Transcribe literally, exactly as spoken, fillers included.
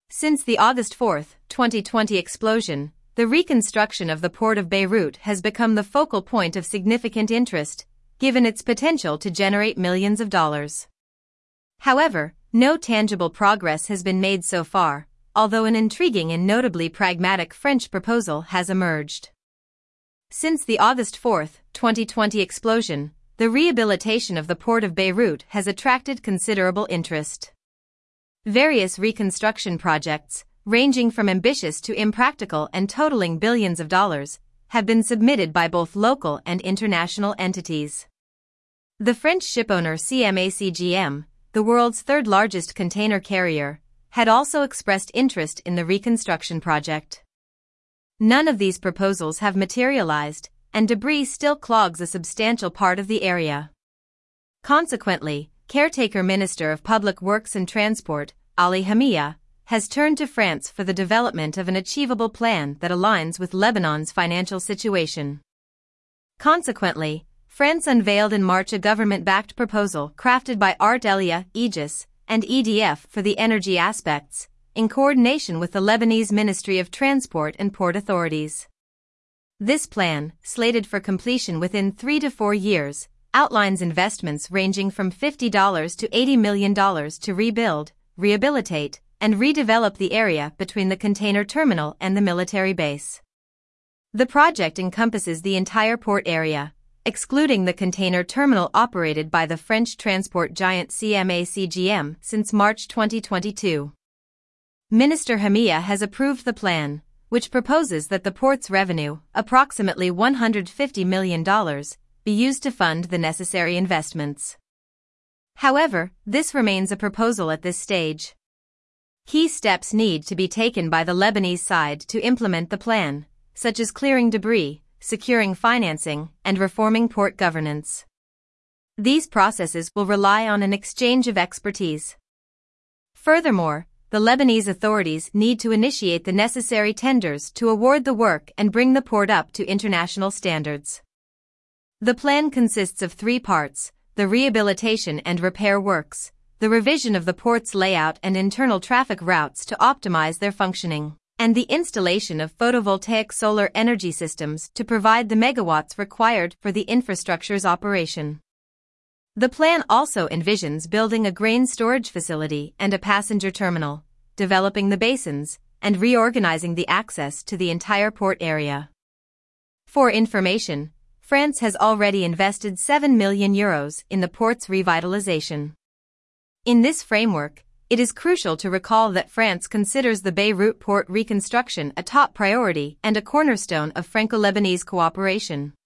Since the August fourth, twenty twenty explosion, the reconstruction of the port of Beirut has become the focal point of significant interest, given its potential to generate millions of dollars. However, no tangible progress has been made so far, although an intriguing and notably pragmatic French proposal has emerged. Since the August fourth, twenty twenty explosion, the rehabilitation of the port of Beirut has attracted considerable interest. Various reconstruction projects, ranging from ambitious to impractical and totaling billions of dollars, have been submitted by both local and international entities. The French shipowner C M A C G M, the world's third-largest container carrier, had also expressed interest in the reconstruction project. None of these proposals have materialized, and debris still clogs a substantial part of the area. Consequently, caretaker Minister of Public Works and Transport, Ali Hamia, has turned to France for the development of an achievable plan that aligns with Lebanon's financial situation. Consequently, France unveiled in March a government-backed proposal crafted by Art Elia, Aegis, and E D F for the energy aspects, in coordination with the Lebanese Ministry of Transport and Port Authorities. This plan, slated for completion within three to four years, outlines investments ranging from fifty to eighty million dollars to rebuild, rehabilitate, and redevelop the area between the container terminal and the military base. The project encompasses the entire port area, excluding the container terminal operated by the French transport giant C M A C G M since March twenty twenty-two. Minister Hamia has approved the plan, which proposes that the port's revenue, approximately one hundred fifty million dollars, be used to fund the necessary investments. However, this remains a proposal at this stage. Key steps need to be taken by the Lebanese side to implement the plan, such as clearing debris, securing financing, and reforming port governance. These processes will rely on an exchange of expertise. Furthermore, the Lebanese authorities need to initiate the necessary tenders to award the work and bring the port up to international standards. The plan consists of three parts: the rehabilitation and repair works, the revision of the port's layout and internal traffic routes to optimize their functioning, and the installation of photovoltaic solar energy systems to provide the megawatts required for the infrastructure's operation. The plan also envisions building a grain storage facility and a passenger terminal, developing the basins, and reorganizing the access to the entire port area. For information, France has already invested seven million euros in the port's revitalization. In this framework, it is crucial to recall that France considers the Beirut port reconstruction a top priority and a cornerstone of Franco-Lebanese cooperation.